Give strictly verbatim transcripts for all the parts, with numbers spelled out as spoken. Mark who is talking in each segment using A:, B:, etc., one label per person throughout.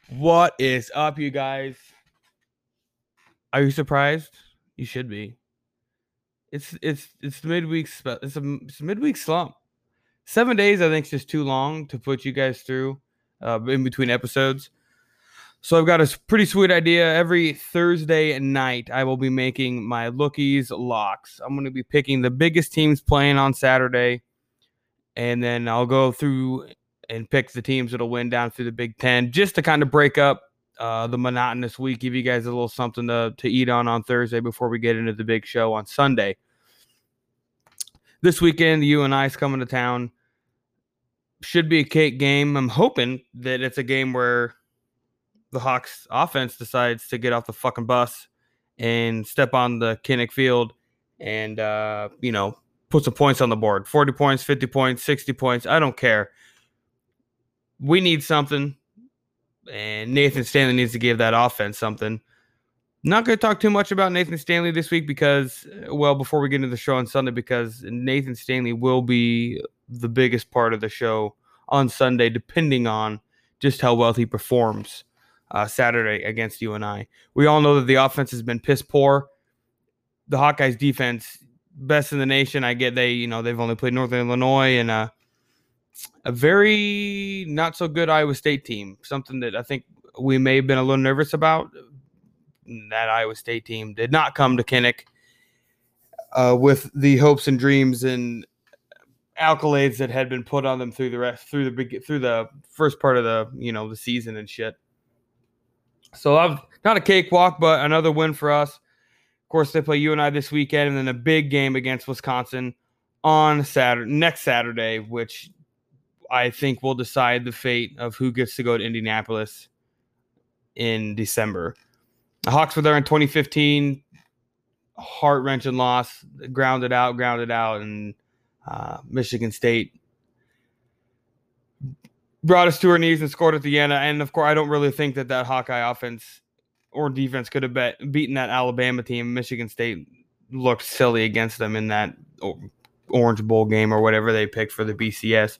A: What is up, you guys? Are you surprised? You should be. It's it's it's midweek. spe- It's a, it's a midweek slump. Seven days, I think, is just too long to put you guys through uh, in between episodes. So I've got a s- pretty sweet idea. Every Thursday night, I will be making my lookies locks. I'm going to be picking the biggest teams playing on Saturday, and then I'll go through and pick the teams that'll win down through the Big Ten, just to kind of break up uh, the monotonous week, give you guys a little something to, to eat on on Thursday before we get into the big show on Sunday. This weekend, the U N I's coming to town. Should be a cake game. I'm hoping that it's a game where the Hawks offense decides to get off the fucking bus and step on the Kinnick field and, uh, you know, put some points on the board. forty points, fifty points, sixty points. I don't care. We need something, and Nathan Stanley needs to give that offense something. Not going to talk too much about Nathan Stanley this week because, well, before we get into the show on Sunday, because Nathan Stanley will be the biggest part of the show on Sunday, depending on just how well he performs uh, Saturday against U N I. We all know that the offense has been piss poor. The Hawkeyes defense, best in the nation. I get they, you know, they've only played Northern Illinois and uh, a very not so good Iowa State team. Something that I think we may have been a little nervous about. That Iowa State team did not come to Kinnick uh, with the hopes and dreams and accolades that had been put on them through the rest through the through the first part of the you know the season and shit. So I've not a cakewalk, but another win for us. Of course, they play U N I this weekend, and then a big game against Wisconsin on Saturday next Saturday, which I think will decide the fate of who gets to go to Indianapolis in December. The Hawks were there in twenty fifteen, heart-wrenching loss, grounded out, grounded out, and uh, Michigan State brought us to our knees and scored at the end. And, of course, I don't really think that that Hawkeye offense or defense could have bet, beaten that Alabama team. Michigan State looked silly against them in that Orange Bowl game or whatever they picked for the B C S.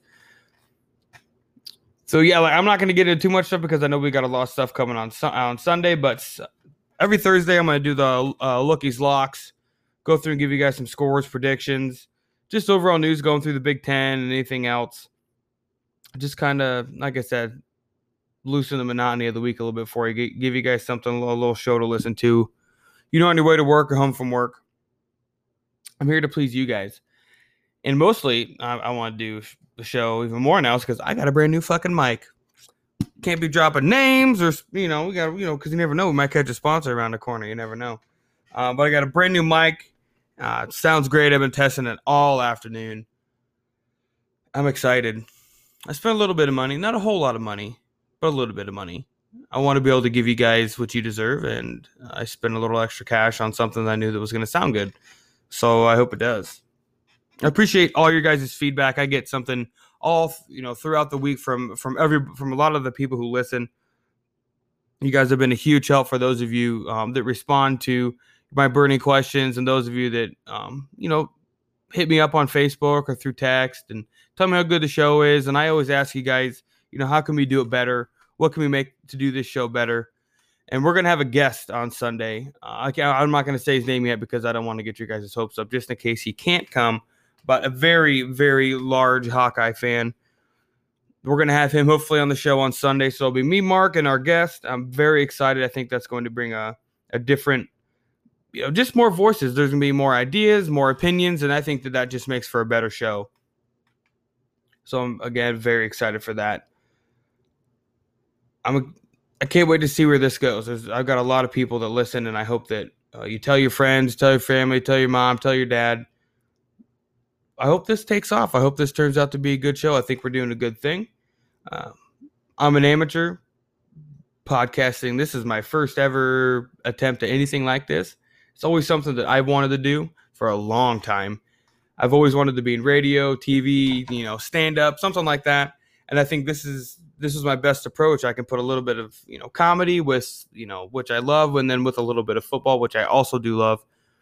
A: So, yeah, like, I'm not going to get into too much stuff because I know we got a lot of stuff coming on, on Sunday, but every Thursday I'm going to do the uh, Lookies Locks, go through and give you guys some scores, predictions, just overall news going through the Big Ten and anything else. Just kind of, like I said, loosen the monotony of the week a little bit for you, give you guys something, a little, a little show to listen to. You know, on your way to work or home from work. I'm here to please you guys. And mostly, I, I want to do the show even more now because I got a brand new fucking mic. Can't be dropping names or, you know, we got, you know, because you never know. We might catch a sponsor around the corner. You never know. Uh, but I got a brand new mic. Uh, it sounds great. I've been testing it all afternoon. I'm excited. I spent a little bit of money, not a whole lot of money, but a little bit of money. I want to be able to give you guys what you deserve, and I spent a little extra cash on something that I knew that was going to sound good. So I hope it does. I appreciate all your guys' feedback. I get something all, you know, throughout the week from from every from a lot of the people who listen. You guys have been a huge help for those of you um, that respond to my burning questions, and those of you that um, you know hit me up on Facebook or through text and tell me how good the show is. And I always ask you guys, you know, how can we do it better? What can we make to do this show better? And we're going to have a guest on Sunday. Uh, I'm not going to say his name yet because I don't want to get your guys' hopes up just in case he can't come. But a very, very large Hawkeye fan. We're going to have him hopefully on the show on Sunday. So it'll be me, Mark, and our guest. I'm very excited. I think that's going to bring a, a different, you know, just more voices. There's going to be more ideas, more opinions, and I think that that just makes for a better show. So I'm, again, very excited for that. I'm a, I can't wait to see where this goes. There's, I've got a lot of people that listen, and I hope that uh, you tell your friends, tell your family, tell your mom, tell your dad. I hope this takes off. I hope this turns out to be a good show. I think we're doing a good thing. Uh, I'm an amateur podcasting. This is my first ever attempt at anything like this. It's always something that I wanted to do for a long time. I've always wanted to be in radio, T V, you know, stand up, something like that. And I think this is this is my best approach. I can put a little bit of, you know, comedy with, you know, which I love, and then with a little bit of football, which I also do love.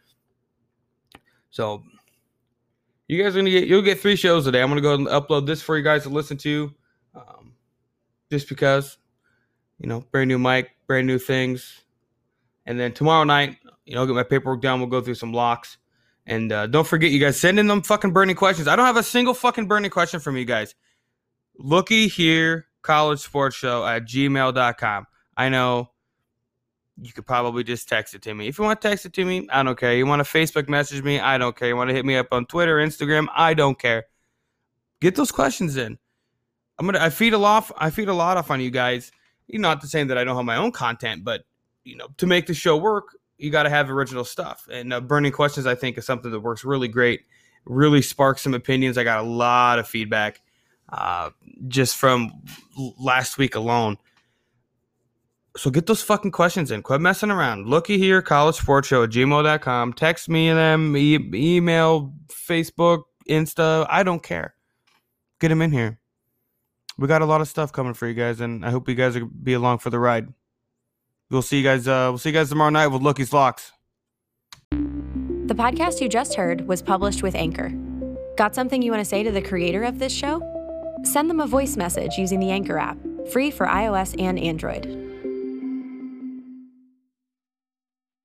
A: So you guys are gonna get you'll get three shows today. I'm gonna go and upload this for you guys to listen to. Um, just because You know, brand new mic, brand new things. And then tomorrow night, you know, I'll get my paperwork done. We'll go through some locks. And uh, don't forget, you guys, send in them fucking burning questions. I don't have a single fucking burning question from you guys. Looky here, college sports show at gmail dot com. I know you could probably just text it to me. If you want to text it to me, I don't care. You want to Facebook message me, I don't care. You want to hit me up on Twitter, Instagram, I don't care. Get those questions in. I'm gonna. I feed a lot. I feed a lot off on you guys. You know, not to say that I don't have my own content, but you know, to make the show work, you got to have original stuff. And uh, burning questions, I think, is something that works really great. Really sparks some opinions. I got a lot of feedback uh, just from last week alone. So get those fucking questions in. Quit messing around. Looky here, college sports show at gmail dot com. Text me and them, e- email, Facebook, Insta. I don't care. Get them in here. We got a lot of stuff coming for you guys, and I hope you guys will be along for the ride. We'll see you guys. Uh, we'll see you guys tomorrow night with Lookie's Locks.
B: The podcast you just heard was published with Anchor. Got something you want to say to the creator of this show? Send them a voice message using the Anchor app, free for iOS and Android.